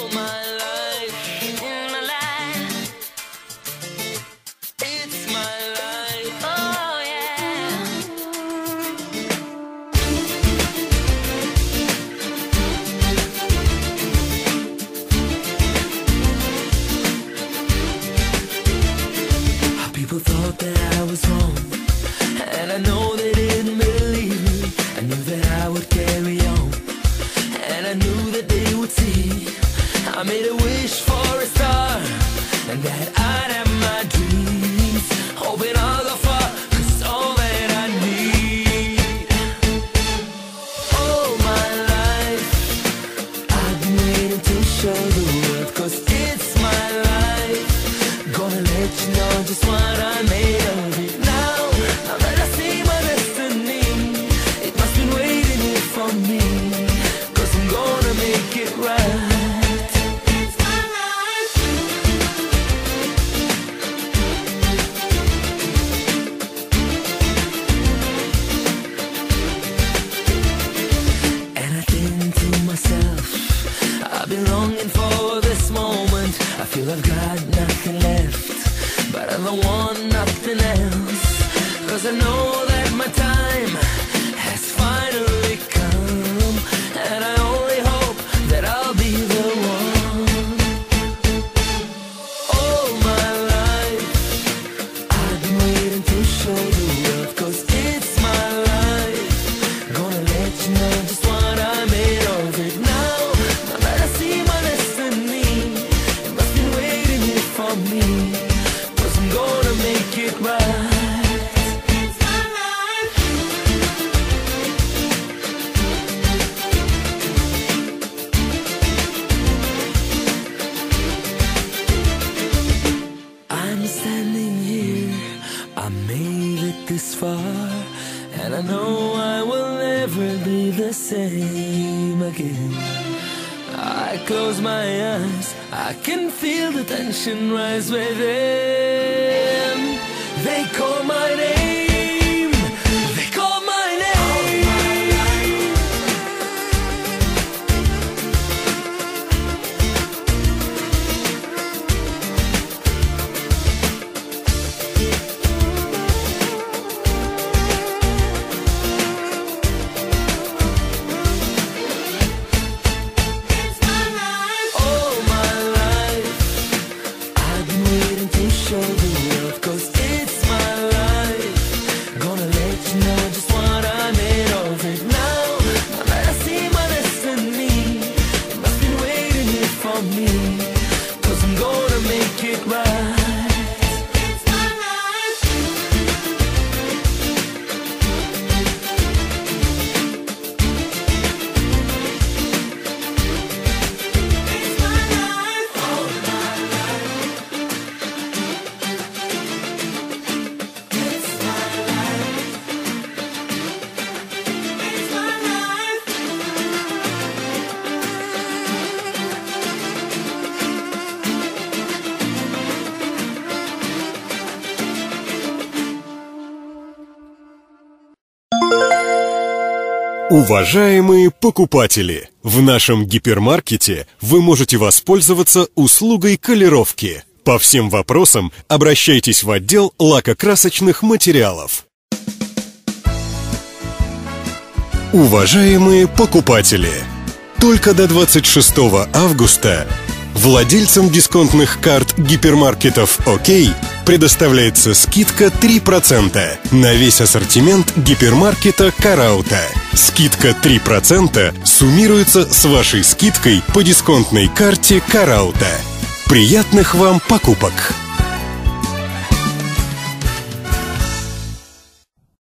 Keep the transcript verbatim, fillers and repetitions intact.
People thought that I was wrong, and I know they didn't believe me. I knew that I would carry on, and I knew that they would see. I made a wish for a star, and that I'd have my dreams. Hoping I'll go far, 'cause it's all that I need. All my life I've been waiting to show the world, 'cause it's my life. Gonna let you know just what I made of it. Now, now that I see my destiny, it must be waiting here for me, 'cause I'm gonna make it right. It's my life. And I think to myself, I've been longing for this moment. I feel I've got nothing left, but I don't want nothing else, 'cause I know that my time has finally come, and I only hope that I'll be the one. All my life I've been waiting to show the world, 'cause it's my life. Gonna let you know just what I made of it. Now, now that I see my destiny, it must be waiting here for me, 'cause I'm gonna make it right. It's my life. I'm standing here, I made it this far, and I know I will never be the same again. I close my eyes, I can feel the tension rise within. They call my name, they call my name. It's my life. All my life I've been waiting to show the world, 'cause it's my life. Gonna let you know just what I made of it. Now, now that I see my destiny, it must be waiting here for me, 'cause I'm gonna make it right. It's my life. It's my life. All my life. It's my life. It's my life. Уважаемые покупатели, в нашем гипермаркете вы можете воспользоваться услугой колировки. По всем вопросам обращайтесь в отдел лакокрасочных материалов. Уважаемые покупатели, только до двадцать шестого августа владельцам дисконтных карт гипермаркетов ОК предоставляется скидка три процента на весь ассортимент гипермаркета Караута. Скидка три процента суммируется с вашей скидкой по дисконтной карте Караута. Приятных вам покупок!